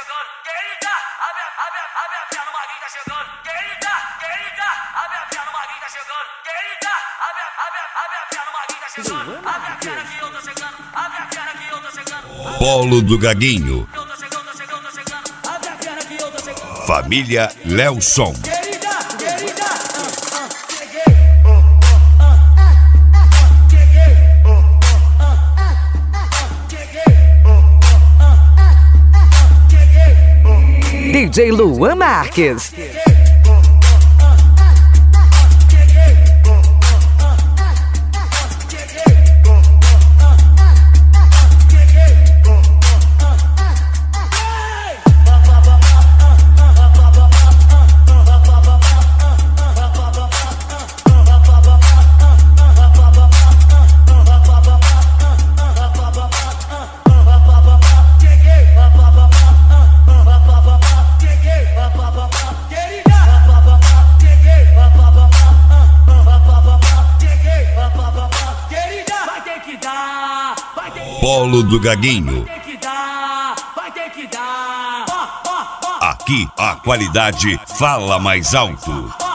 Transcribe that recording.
chegando. Querida, a minha perna magrinha tá chegando. Querida, a minha perna magrinha tá chegando. Querida, a minha perna magrinha tá chegando. A minha perna que eu tô chegando. A minha perna que eu tô chegando. Polo do Gaguinho. Eu tô chegando, tô chegando, tô chegando. A minha perna que eu tô chegando. Família Lelson. Querida, cheguei. DJ Luan Marques. Polo do Gaguinho. Vai ter que dar. Aqui a qualidade fala mais alto.